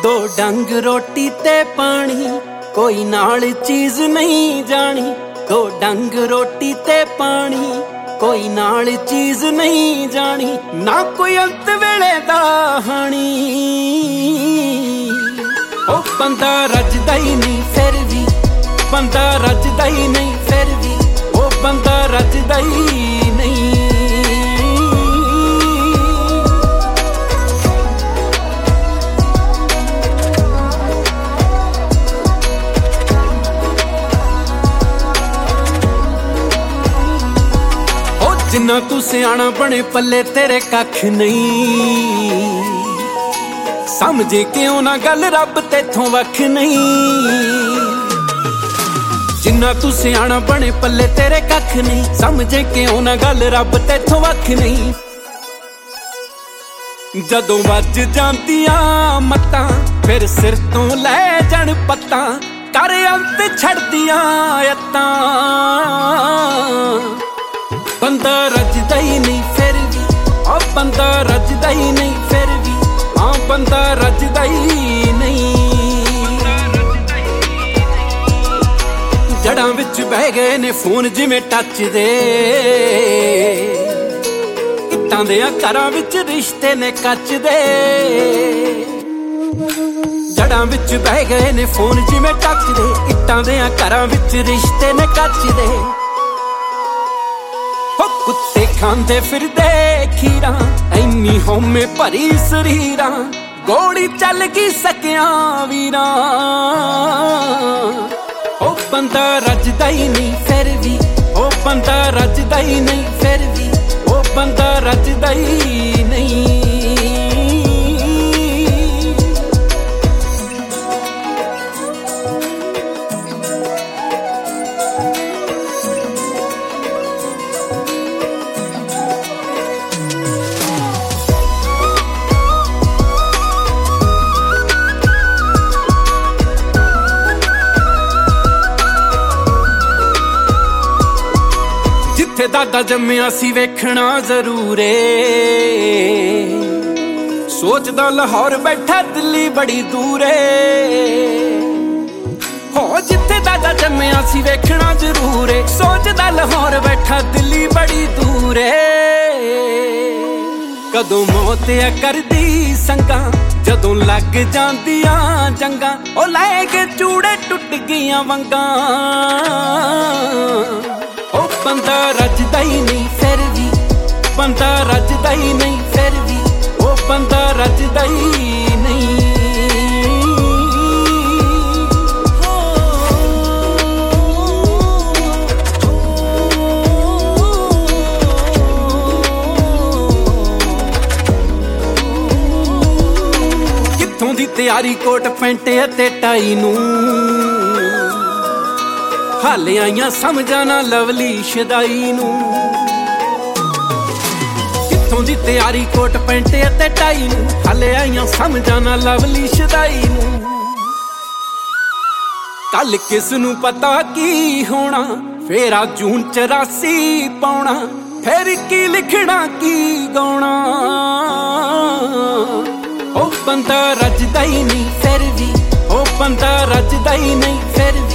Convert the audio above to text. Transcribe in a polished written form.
दो डंग रोटी ते पानी कोई नाल चीज नहीं जानी। दो डंग रोटी ते पानी कोई नाल चीज नहीं जानी। ना कोई अंत वेले दा हानी। ओ बंदा रजदा ही नहीं फिर भी, बंदा रजदा ही नहीं फिर भी, ओ बंदा रजदा ही नहीं। जिन्ना तू सियाना बने पल्ले तेरे कख नहीं। समझे क्यों ना गल रब तेथों वख नहीं। जिन्ना तू सियाना बने पल्ले तेरे कख नहीं। समझे क्यों ना गल रब तेथों वख नहीं। जदों वज जांदियां मत्तां फिर सिर तो लै जाण पत्तां। कर अंत छड़दियां अत्तां। बंदा रजदा ही नहीं फिर भी, ओ बंदा रजदा ही नहीं फिर भी, हाँ बंदा रजदा ही नहीं। जड़ां विच बह गए ने फोन जिवें टच दे। इट्टां दे घरां विच रिश्ते ने कच दे। जड़ां विच बह गए ने फोन जिवें टच दे। इट्टां दे घरां विच रिश्ते ने कच दे। कुत्ते खांदे फिरदे खीरा ऐनी होमे भरी शरीरा। गोली चल गई सकिया वीरा। ओ बंदा रजदा ही नहीं फिर भी, ओ बंदा रजदा ही नहीं फिर भी, ओ बंदा रजदा ही नहीं। दादा जम्मिया सी वेखना जरूर ए। सोचदा लाहौर बैठा दिल्ली बड़ी दूर ए। हो जिथे दादा जम्मिया सी वेखना जरूर ए। सोचदा लाहौर बैठा दिल्ली बड़ी दूर ए। कदों मौत आ करदी संगा जदों लग जांदियां जंगा। ओ लै के चूड़े टुट गईयां वंगां। ओ बंदा रजदा ही नहीं फिर भी, बंदा रजदा ही नहीं फिर भी, ओ बंदा रजदा ही नहीं। कित्थों दी तैयारी कोट पैंट ते टाई नूं। हाले आईयां समझाना लवली शदाई नूं। कित्थों दी तैयारी कोट पैंट ते टाई नूं। हाले आईयां समझाना लवली शदाई नूं। कल किस नूं पता की होना फेरा जून 84 पाउणा। फिर की लिखना की गाउणा। ओ बंदा रजदा ही नहीं फिर भी, ओ बंदा रजदा ही नहीं फिर भी,